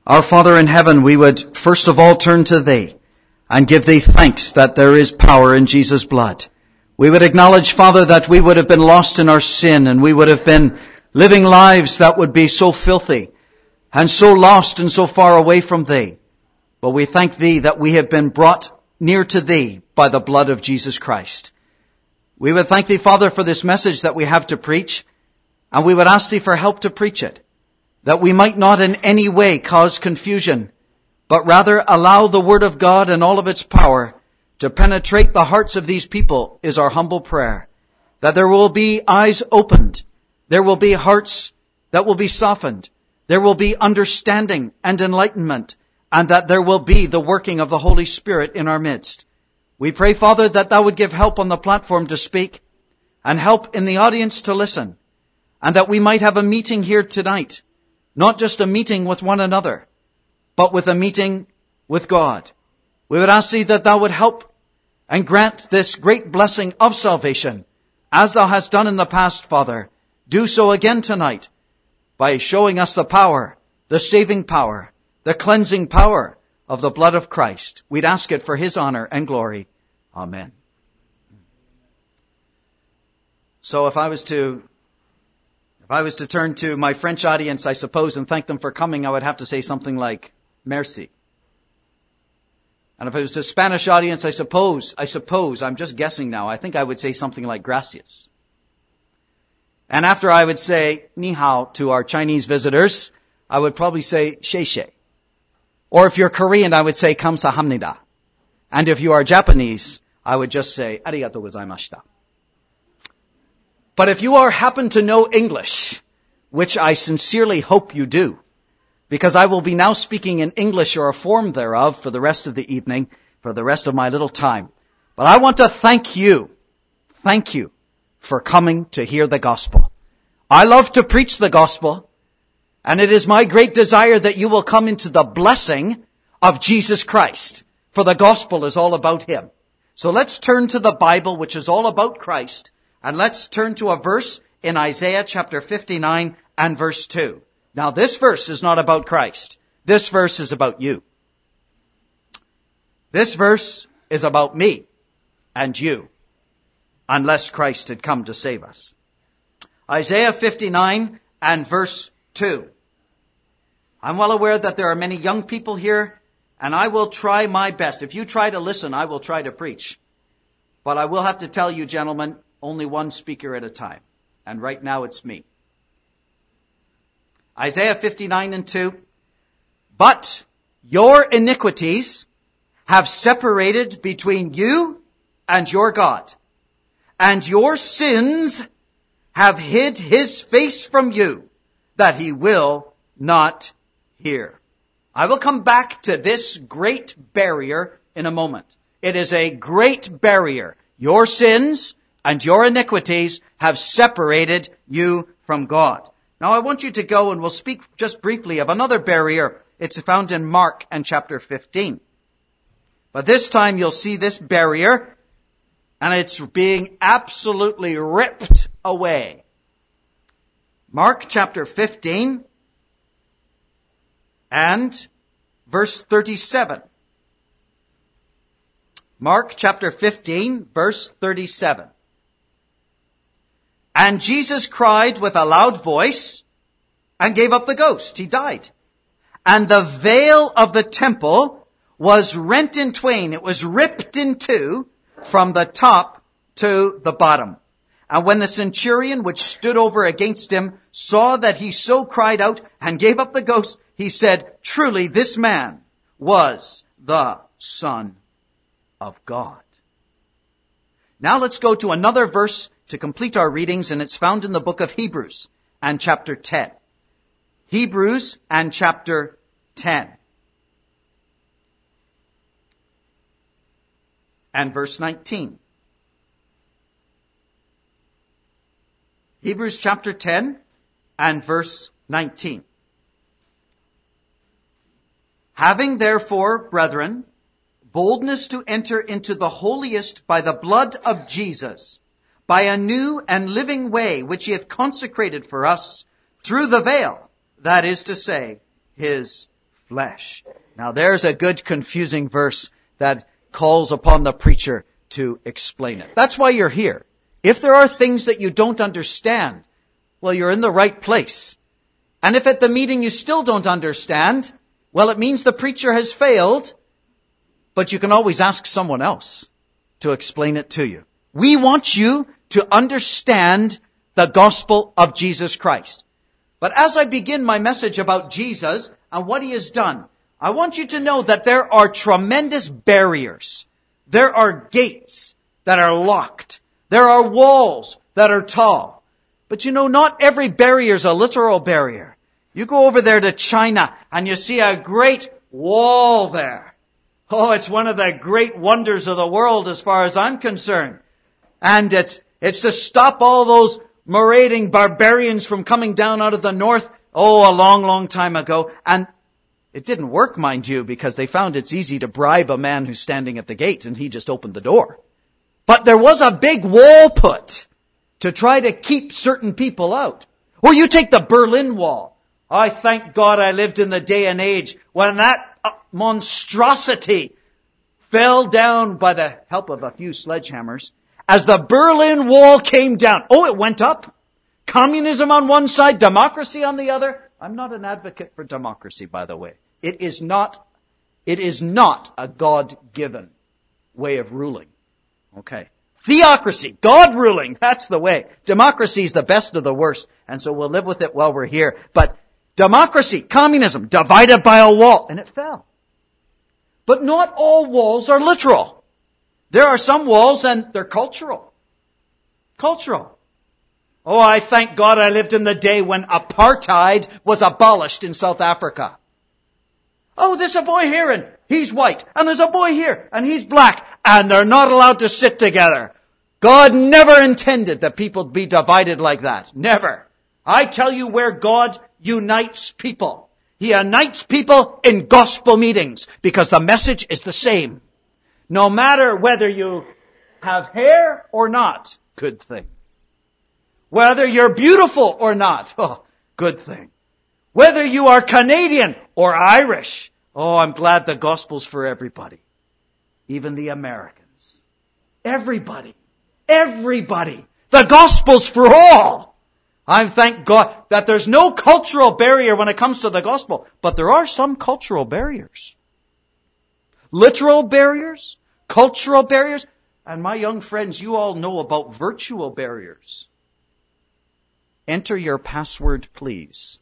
Our Father in heaven, we would first of all turn to Thee and give Thee thanks that there is power in Jesus' blood. We would acknowledge, Father, that we would have been lost in our sin and we would have been living lives that would be so filthy and so lost and so far away from Thee. But we thank Thee that we have been brought near to Thee by the blood of Jesus Christ. We would thank Thee, Father, for this message that we have to preach, and we would ask Thee for help to preach it, that we might not in any way cause confusion, but rather allow the Word of God and all of its power to penetrate the hearts of these people is our humble prayer. That there will be eyes opened, there will be hearts that will be softened, there will be understanding and enlightenment, and that there will be the working of the Holy Spirit in our midst. We pray, Father, that Thou would give help on the platform to speak and help in the audience to listen, and that we might have a meeting here tonight. Not just a meeting with one another, but with a meeting with God. We would ask Thee that Thou would help and grant this great blessing of salvation, as Thou hast done in the past, Father. Do so again tonight by showing us the power, the saving power, the cleansing power of the blood of Christ. We'd ask it for His honor and glory. Amen. So if I was to turn to my French audience, I suppose, and thank them for coming, I would have to say something like, merci. And if it was a Spanish audience, I suppose, I'm just guessing now, I think I would say something like, gracias. And after I would say, ni hao to our Chinese visitors, I would probably say, sheishe. Or if you're Korean, I would say, kamsahamnida. And if you are Japanese, I would just say, arigatou gozaimashita. But if you happen to know English, which I sincerely hope you do, because I will be now speaking in English or a form thereof for the rest of the evening, for the rest of my little time. But I want to thank you for coming to hear the gospel. I love to preach the gospel, and it is my great desire that you will come into the blessing of Jesus Christ, for the gospel is all about Him. So let's turn to the Bible, which is all about Christ, and let's turn to a verse in Isaiah chapter 59 and verse 2. Now this verse is not about Christ. This verse is about you. This verse is about me and you, unless Christ had come to save us. Isaiah 59 and verse 2. I'm well aware that there are many young people here, and I will try my best. If you try to listen, I will try to preach. But I will have to tell you, gentlemen, only one speaker at a time. And right now it's me. Isaiah 59 and 2. But your iniquities have separated between you and your God. And your sins have hid His face from you, that He will not hear. I will come back to this great barrier in a moment. It is a great barrier. Your sins and your iniquities have separated you from God. Now I want you to go, and we'll speak just briefly of another barrier. It's found in Mark and chapter 15. But this time you'll see this barrier, and it's being absolutely ripped away. Mark chapter 15 and verse 37. Mark chapter 15, verse 37. And Jesus cried with a loud voice and gave up the ghost. He died. And the veil of the temple was rent in twain. It was ripped in two from the top to the bottom. And when the centurion which stood over against him saw that he so cried out and gave up the ghost, he said, truly this man was the Son of God. Now let's go to another verse to complete our readings, and it's found in the book of Hebrews and chapter 10. Hebrews and chapter 10. And verse 19. Hebrews chapter 10 and verse 19. Having therefore, brethren, boldness to enter into the holiest by the blood of Jesus, by a new and living way which He hath consecrated for us through the veil, that is to say, His flesh. Now there's a good confusing verse that calls upon the preacher to explain it. That's why you're here. If there are things that you don't understand, well, you're in the right place. And if at the meeting you still don't understand, well, it means the preacher has failed, but you can always ask someone else to explain it to you. We want you to understand the gospel of Jesus Christ. But as I begin my message about Jesus and what he has done, I want you to know that there are tremendous barriers. There are gates that are locked. There are walls that are tall. But you know, not every barrier is a literal barrier. You go over there to China and you see a great wall there. Oh, it's one of the great wonders of the world as far as I'm concerned. And it's to stop all those marauding barbarians from coming down out of the north, a long, long time ago. And it didn't work, mind you, because they found it's easy to bribe a man who's standing at the gate and he just opened the door. But there was a big wall put to try to keep certain people out. Or you take the Berlin Wall. I thank God I lived in the day and age when that monstrosity fell down by the help of a few sledgehammers. As the Berlin Wall came down, it went up. Communism on one side, democracy on the other. I'm not an advocate for democracy, by the way. It is not a God-given way of ruling. Okay. Theocracy, God ruling, that's the way. Democracy is the best of the worst, and so we'll live with it while we're here. But democracy, communism, divided by a wall, and it fell. But not all walls are literal. There are some walls and they're cultural. Cultural. Oh, I thank God I lived in the day when apartheid was abolished in South Africa. Oh, there's a boy here and he's white. And there's a boy here and he's black. And they're not allowed to sit together. God never intended that people be divided like that. Never. I tell you where God unites people. He unites people in gospel meetings because the message is the same. No matter whether you have hair or not, good thing. Whether you're beautiful or not, good thing. Whether you are Canadian or Irish, I'm glad the gospel's for everybody. Even the Americans. Everybody. Everybody. The gospel's for all. I thank God that there's no cultural barrier when it comes to the gospel, but there are some cultural barriers. Literal barriers, cultural barriers, and my young friends, you all know about virtual barriers. Enter your password, please.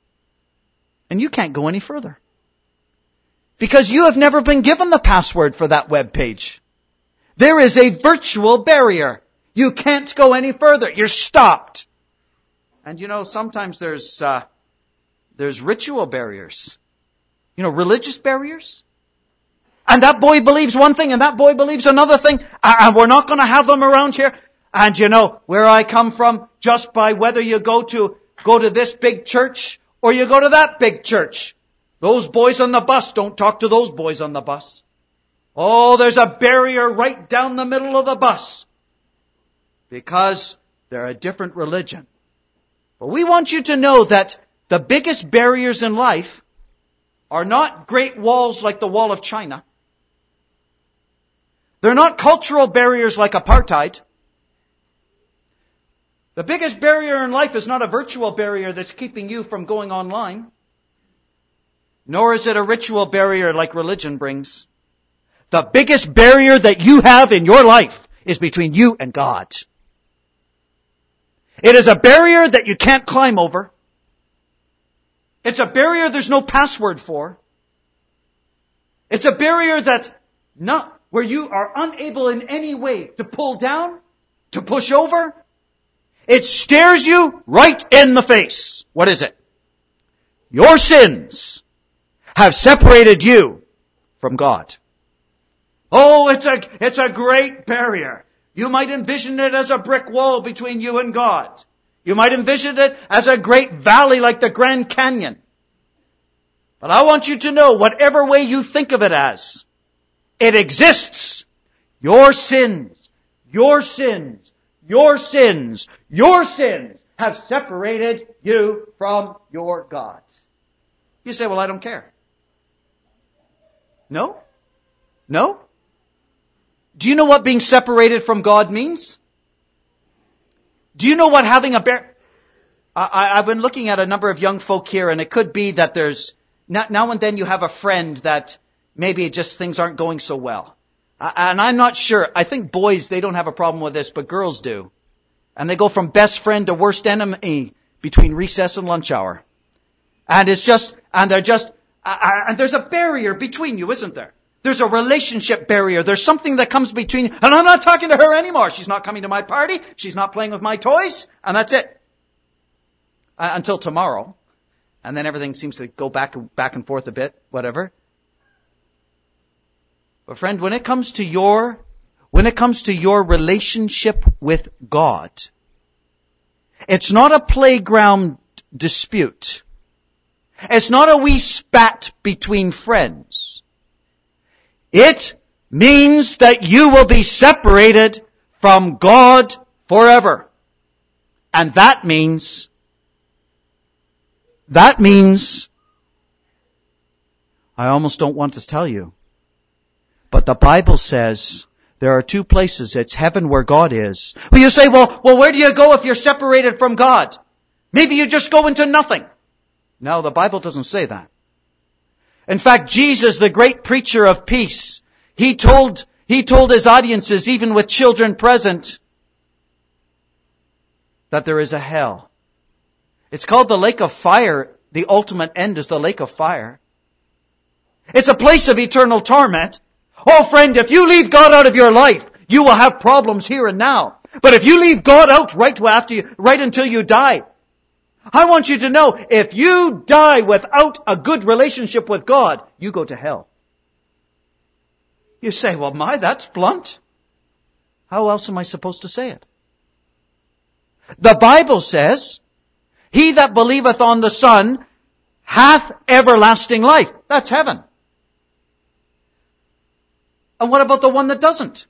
And you can't go any further. Because you have never been given the password for that web page. There is a virtual barrier. You can't go any further. You're stopped. And you know, sometimes there's ritual barriers. You know, religious barriers. And that boy believes one thing and that boy believes another thing. And we're not going to have them around here. And you know, where I come from, just by whether you go to this big church or you go to that big church. Those boys on the bus don't talk to those boys on the bus. Oh, there's a barrier right down the middle of the bus. Because they're a different religion. But we want you to know that the biggest barriers in life are not great walls like the Wall of China. They're not cultural barriers like apartheid. The biggest barrier in life is not a virtual barrier that's keeping you from going online. Nor is it a ritual barrier like religion brings. The biggest barrier that you have in your life is between you and God. It is a barrier that you can't climb over. It's a barrier there's no password for. It's a barrier where you are unable in any way to pull down, to push over. It stares you right in the face. What is it? Your sins have separated you from God. Oh, it's a great barrier. You might envision it as a brick wall between you and God. You might envision it as a great valley like the Grand Canyon. But I want you to know, whatever way you think of it as, it exists. Your sins have separated you from your God. You say, well, I don't care. No? No? Do you know what being separated from God means? Do you know what having a I've been looking at a number of young folk here, and it could be that there's, now and then you have a friend that maybe just things aren't going so well. And I'm not sure. I think boys, they don't have a problem with this, but girls do. And they go from best friend to worst enemy between recess and lunch hour. And it's just, and they're just, and there's a barrier between you, isn't there? There's a relationship barrier. There's something that comes between you. And I'm not talking to her anymore. She's not coming to my party. She's not playing with my toys. And that's it. Until tomorrow. And then everything seems to go back and forth a bit, whatever. But friend, when it comes to your relationship with God, it's not a playground dispute. It's not a wee spat between friends. It means that you will be separated from God forever. And that means, I almost don't want to tell you, but the Bible says there are two places. It's heaven where God is. Well, you say, well, where do you go if you're separated from God? Maybe you just go into nothing. No, the Bible doesn't say that. In fact, Jesus, the great preacher of peace, he told his audiences, even with children present, that there is a hell. It's called the lake of fire. The ultimate end is the lake of fire. It's a place of eternal torment. Oh, friend, if you leave God out of your life, you will have problems here and now. But if you leave God out right until you die, I want you to know, if you die without a good relationship with God, you go to hell. You say, well, that's blunt. How else am I supposed to say it? The Bible says, he that believeth on the Son hath everlasting life. That's heaven. And what about the one that doesn't?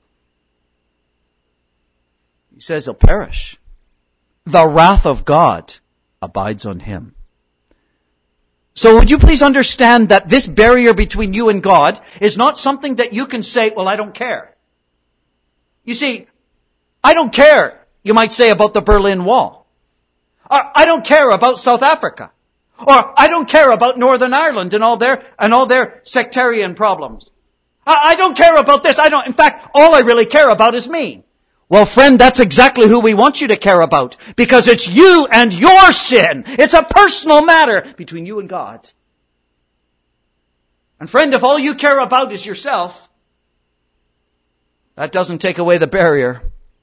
He says he'll perish. The wrath of God abides on him. So would you please understand that this barrier between you and God is not something that you can say, well, I don't care. You see, I don't care, you might say, about the Berlin Wall. Or I don't care about South Africa. Or I don't care about Northern Ireland and all their sectarian problems. I don't care about this. In fact, all I really care about is me. Well, friend, that's exactly who we want you to care about. Because it's you and your sin. It's a personal matter between you and God. And friend, if all you care about is yourself, that doesn't take away the barrier.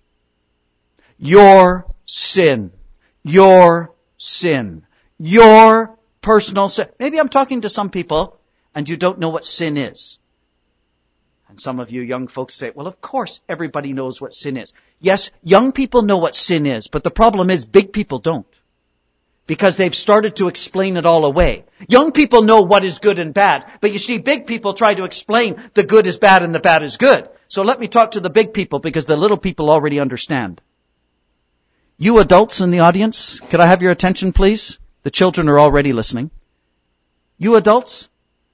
Your sin. Your sin. Your personal sin. Maybe I'm talking to some people and you don't know what sin is. And some of you young folks say, well, of course everybody knows what sin is. Yes, young people know what sin is, but the problem is big people don't. Because they've started to explain it all away. Young people know what is good and bad, but you see, big people try to explain the good is bad and the bad is good. So let me talk to the big people because the little people already understand. You adults in the audience, could I have your attention, please? The children are already listening. You adults,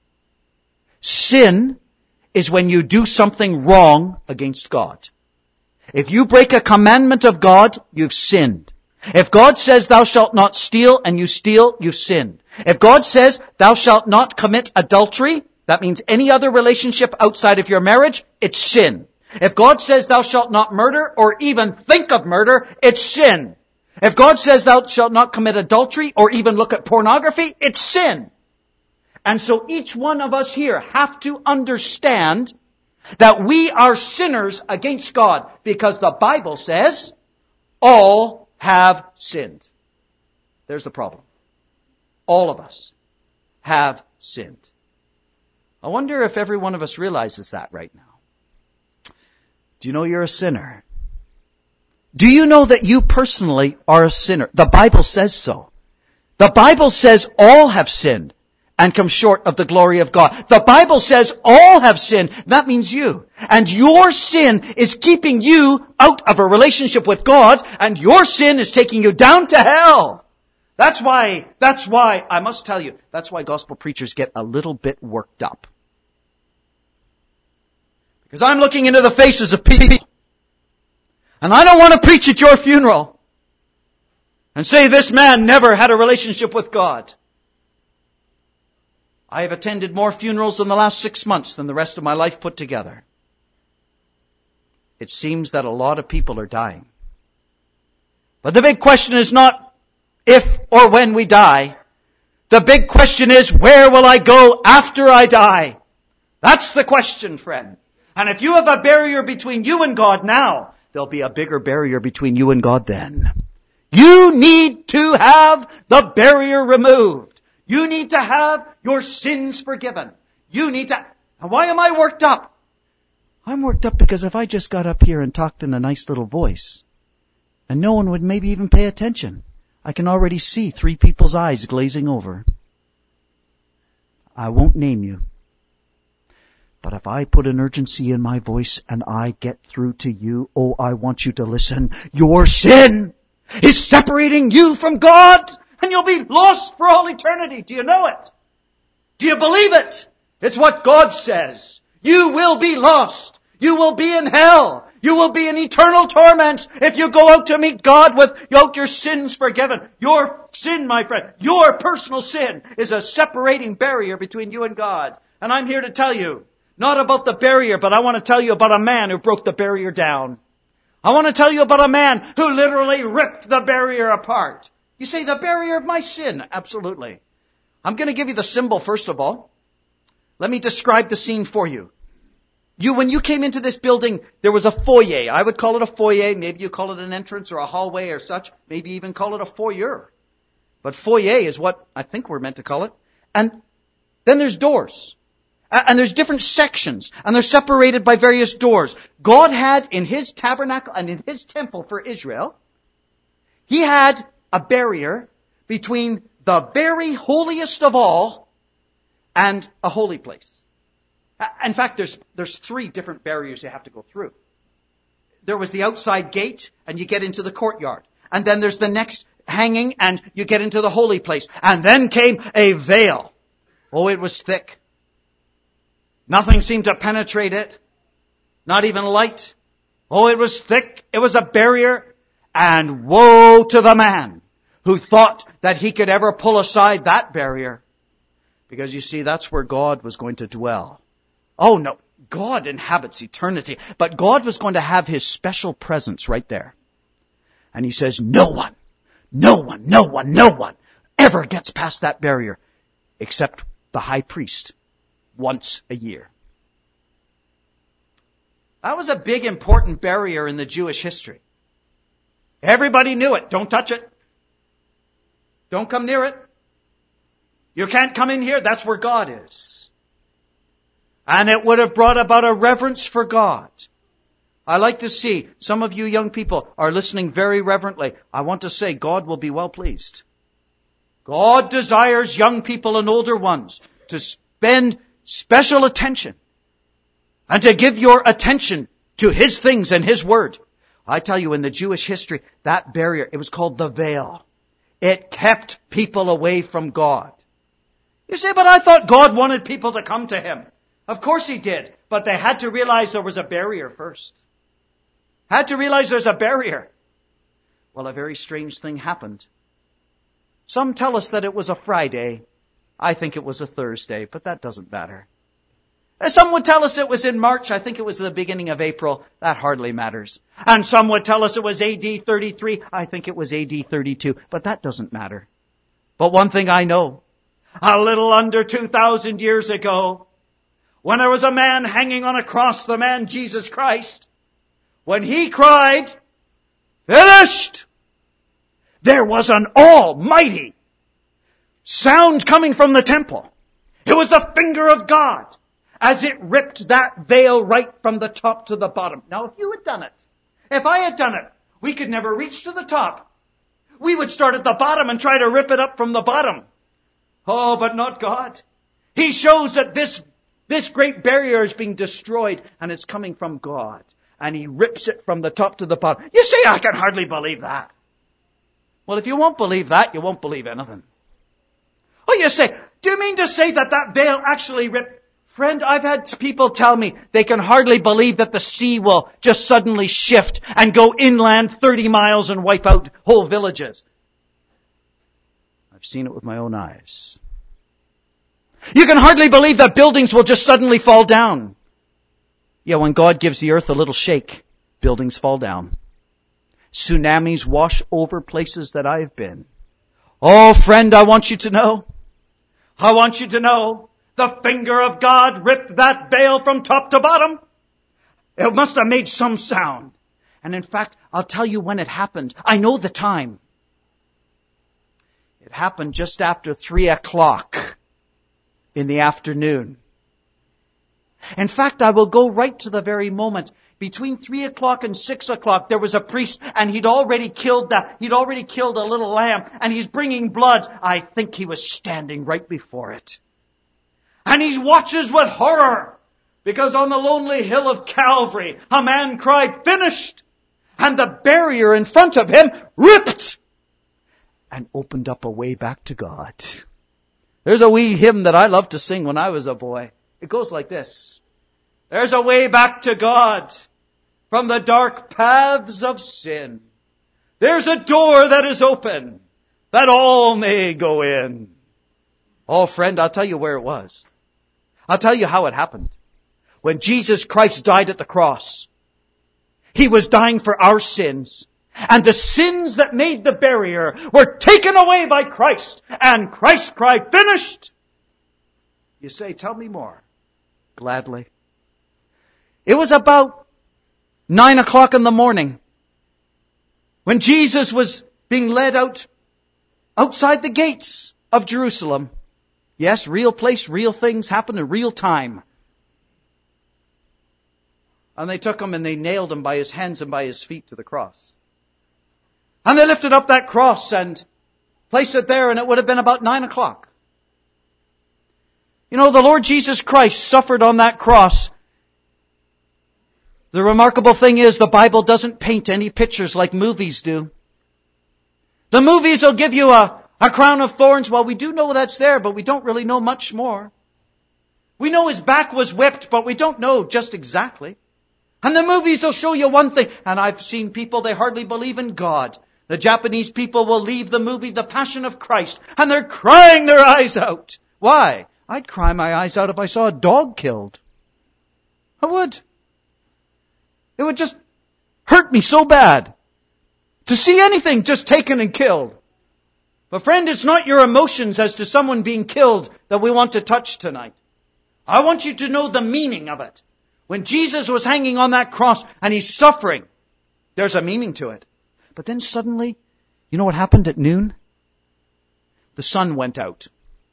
sin is when you do something wrong against God. If you break a commandment of God, you've sinned. If God says thou shalt not steal and you steal, you've sinned. If God says thou shalt not commit adultery, that means any other relationship outside of your marriage, it's sin. If God says thou shalt not murder or even think of murder, it's sin. If God says thou shalt not commit adultery or even look at pornography, it's sin. And so each one of us here have to understand that we are sinners against God because the Bible says all have sinned. There's the problem. All of us have sinned. I wonder if every one of us realizes that right now. Do you know you're a sinner? Do you know that you personally are a sinner? The Bible says so. The Bible says all have sinned and come short of the glory of God. The Bible says all have sinned. That means you. And your sin is keeping you out of a relationship with God, and your sin is taking you down to hell. That's why, I must tell you, that's why gospel preachers get a little bit worked up. Because I'm looking into the faces of people. And I don't want to preach at your funeral and say this man never had a relationship with God. I have attended more funerals in the last 6 months than the rest of my life put together. It seems that a lot of people are dying. But the big question is not if or when we die. The big question is, where will I go after I die? That's the question, friend. And if you have a barrier between you and God now, there'll be a bigger barrier between you and God then. You need to have the barrier removed. You need to have your sins forgiven. And why am I worked up? I'm worked up because if I just got up here and talked in a nice little voice, and no one would maybe even pay attention, I can already see 3 people's eyes glazing over. I won't name you. But if I put an urgency in my voice and I get through to you, oh, I want you to listen. Your sin is separating you from God, and you'll be lost for all eternity. Do you know it? Do you believe it? It's what God says. You will be lost. You will be in hell. You will be in eternal torments if you go out to meet God without your sins forgiven. Your sin, my friend, your personal sin is a separating barrier between you and God. And I'm here to tell you, not about the barrier, but I want to tell you about a man who broke the barrier down. I want to tell you about a man who literally ripped the barrier apart. You say, the barrier of my sin? Absolutely. I'm going to give you the symbol first of all. Let me describe the scene for you. When you came into this building, there was a foyer. I would call it a foyer. Maybe you call it an entrance or a hallway or such. Maybe even call it a foyer. But foyer is what I think we're meant to call it. And then there's doors. And there's different sections. And they're separated by various doors. God had in His tabernacle and in His temple for Israel, He had a barrier between the very holiest of all and a holy place. In fact, there's 3 different barriers you have to go through. There was the outside gate, and you get into the courtyard. And then there's the next hanging, and you get into the holy place. And then came a veil. Oh, it was thick. Nothing seemed to penetrate it. Not even light. Oh, it was thick. It was a barrier. And woe to the man who thought that he could ever pull aside that barrier. Because you see, that's where God was going to dwell. Oh no, God inhabits eternity. But God was going to have His special presence right there. And He says, no one ever gets past that barrier except the high priest once a year. That was a big important barrier in the Jewish history. Everybody knew it. Don't touch it. Don't come near it. You can't come in here. That's where God is. And it would have brought about a reverence for God. I like to see some of you young people are listening very reverently. I want to say God will be well pleased. God desires young people and older ones to spend special attention and to give your attention to His things and His Word. I tell you, in the Jewish history, that barrier, it was called the veil. It kept people away from God. You say, but I thought God wanted people to come to Him. Of course He did, but they had to realize there was a barrier first. Had to realize there's a barrier. Well, a very strange thing happened. Some tell us that it was a Friday. I think it was a Thursday, but that doesn't matter. Some would tell us it was in March. I think it was the beginning of April. That hardly matters. And some would tell us it was AD 33. I think it was AD 32, but that doesn't matter. But one thing I know, a little under 2,000 years ago, when there was a man hanging on a cross, the man Jesus Christ, when He cried, finished, there was an almighty sound coming from the temple. It was the finger of God as it ripped that veil right from the top to the bottom. Now, if you had done it, if I had done it, we could never reach to the top. We would start at the bottom and try to rip it up from the bottom. Oh, but not God. He shows that this great barrier is being destroyed, and it's coming from God. And He rips it from the top to the bottom. You say, I can hardly believe that. Well, if you won't believe that, you won't believe anything. Oh, you say, do you mean to say that veil actually ripped Friend, I've had people tell me they can hardly believe that the sea will just suddenly shift and go inland 30 miles and wipe out whole villages. I've seen it with my own eyes. You can hardly believe that buildings will just suddenly fall down. Yeah, when God gives the earth a little shake, buildings fall down. Tsunamis wash over places that I've been. Oh, friend, I want you to know. The finger of God ripped that veil from top to bottom. It must have made some sound. And in fact, I'll tell you when it happened. I know the time. It happened just after 3 o'clock in the afternoon. In fact, I will go right to the very moment. Between 3 o'clock and 6 o'clock, there was a priest, and he'd already killed a little lamb, and he's bringing blood. I think he was standing right before it. And he watches with horror, because on the lonely hill of Calvary, a man cried, "Finished!" And the barrier in front of him ripped and opened up a way back to God. There's a wee hymn that I loved to sing when I was a boy. It goes like this. There's a way back to God from the dark paths of sin. There's a door that is open that all may go in. Oh, friend, I'll tell you where it was. I'll tell you how it happened. When Jesus Christ died at the cross, He was dying for our sins. And the sins that made the barrier were taken away by Christ. And Christ cried, "Finished!" You say, "Tell me more." Gladly. It was about 9 o'clock in the morning when Jesus was being led outside the gates of Jerusalem. Yes, real place, real things happen in real time. And they took him and they nailed him by his hands and by his feet to the cross. And they lifted up that cross and placed it there, and it would have been about 9 o'clock. You know, the Lord Jesus Christ suffered on that cross. The remarkable thing is the Bible doesn't paint any pictures like movies do. The movies will give you a crown of thorns. Well, we do know that's there, but we don't really know much more. We know His back was whipped, but we don't know just exactly. And the movies will show you one thing. And I've seen people, they hardly believe in God. The Japanese people will leave the movie The Passion of Christ, and they're crying their eyes out. Why? I'd cry my eyes out if I saw a dog killed. I would. It would just hurt me so bad to see anything just taken and killed. But friend, it's not your emotions as to someone being killed that we want to touch tonight. I want you to know the meaning of it. When Jesus was hanging on that cross and He's suffering, there's a meaning to it. But then suddenly, you know what happened at noon? The sun went out.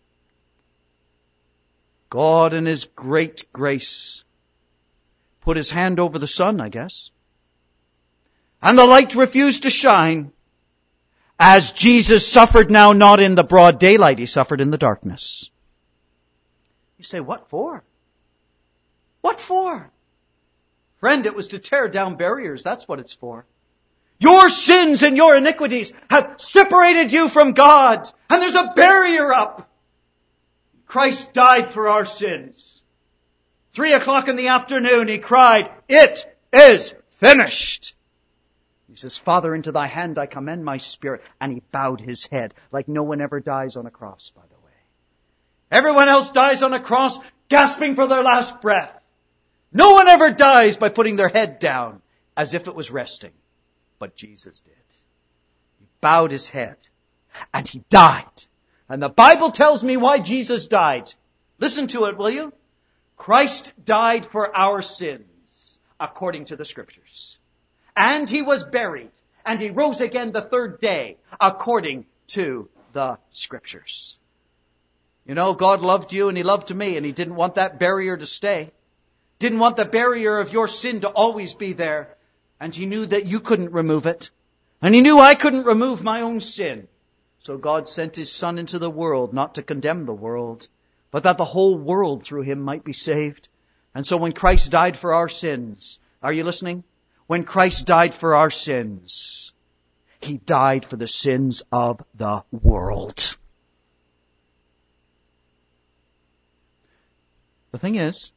God in His great grace put His hand over the sun, I guess. And the light refused to shine. As Jesus suffered now not in the broad daylight, He suffered in the darkness. You say, what for? What for? Friend, it was to tear down barriers. That's what it's for. Your sins and your iniquities have separated you from God. And there's a barrier up. Christ died for our sins. 3 o'clock in the afternoon, He cried, "It is finished." He says, "Father, into Thy hand I commend my spirit." And He bowed His head like no one ever dies on a cross, by the way. Everyone else dies on a cross gasping for their last breath. No one ever dies by putting their head down as if it was resting. But Jesus did. He bowed His head and He died. And the Bible tells me why Jesus died. Listen to it, will you? Christ died for our sins, according to the Scriptures. And He was buried. And He rose again the third day, according to the Scriptures. You know, God loved you and He loved me, and He didn't want that barrier to stay. Didn't want the barrier of your sin to always be there. And He knew that you couldn't remove it. And He knew I couldn't remove my own sin. So God sent His Son into the world, not to condemn the world, but that the whole world through Him might be saved. And so when Christ died for our sins, are you listening? When Christ died for our sins, He died for the sins of the world. The thing is,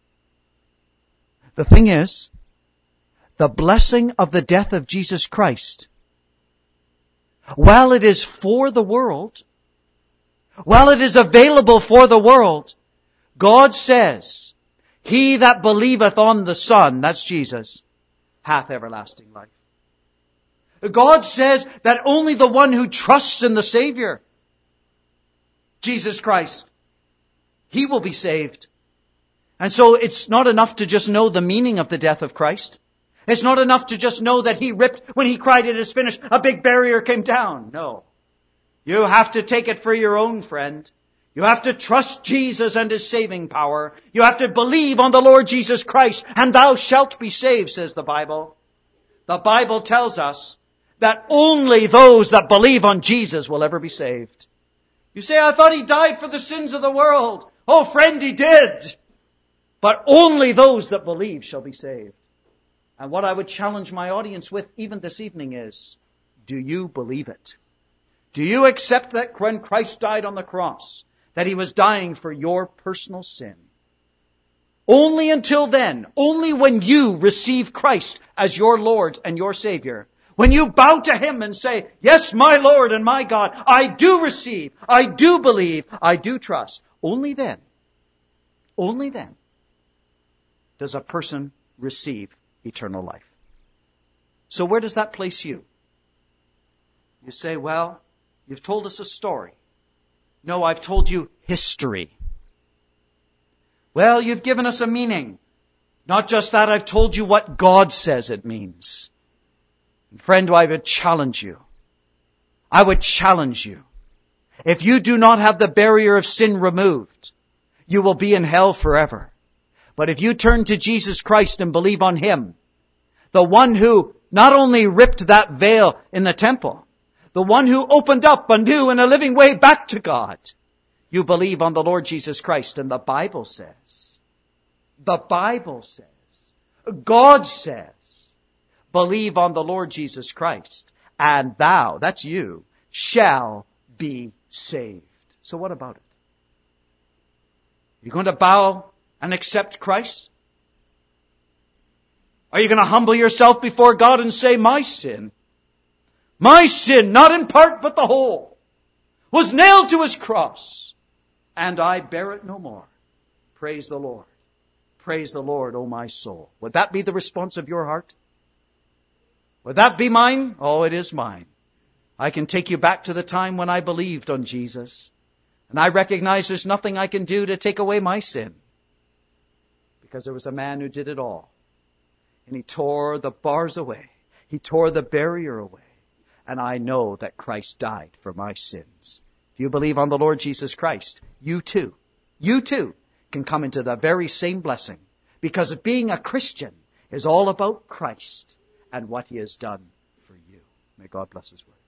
the blessing of the death of Jesus Christ, while it is for the world, while it is available for the world, God says, he that believeth on the Son, that's Jesus, hath everlasting life. God says that only the one who trusts in the Savior, Jesus Christ, he will be saved. And so it's not enough to just know the meaning of the death of Christ. It's not enough to just know that he ripped, when he cried it is finished, a big barrier came down. No. You have to take it for your own, friend. You have to trust Jesus and his saving power. You have to believe on the Lord Jesus Christ, and thou shalt be saved, says the Bible. The Bible tells us that only those that believe on Jesus will ever be saved. You say, I thought he died for the sins of the world. Oh, friend, he did. But only those that believe shall be saved. And what I would challenge my audience with even this evening is, do you believe it? Do you accept that when Christ died on the cross, that he was dying for your personal sin? Only until then, only when you receive Christ as your Lord and your Savior, when you bow to him and say, yes, my Lord and my God, I do receive, I do believe, I do trust, only then does a person receive eternal life. So where does that place you? You say, well, you've told us a story. No, I've told you history. Well, you've given us a meaning. Not just that, I've told you what God says it means. And friend, I would challenge you. If you do not have the barrier of sin removed, you will be in hell forever. But if you turn to Jesus Christ and believe on him, the one who not only ripped that veil in the temple, the one who opened up a new and a living way back to God, you believe on the Lord Jesus Christ. And the Bible says, God says, believe on the Lord Jesus Christ, and thou, that's you, shall be saved. So what about it? You're going to bow and accept Christ? Are you going to humble yourself before God and say, my sin, not in part but the whole, was nailed to his cross, and I bear it no more. Praise the Lord. Praise the Lord, O my soul. Would that be the response of your heart? Would that be mine? Oh, it is mine. I can take you back to the time when I believed on Jesus. And I recognize there's nothing I can do to take away my sin. Because there was a man who did it all. And he tore the bars away. He tore the barrier away. And I know that Christ died for my sins. If you believe on the Lord Jesus Christ, you too can come into the very same blessing. Because being a Christian is all about Christ and what he has done for you. May God bless his word.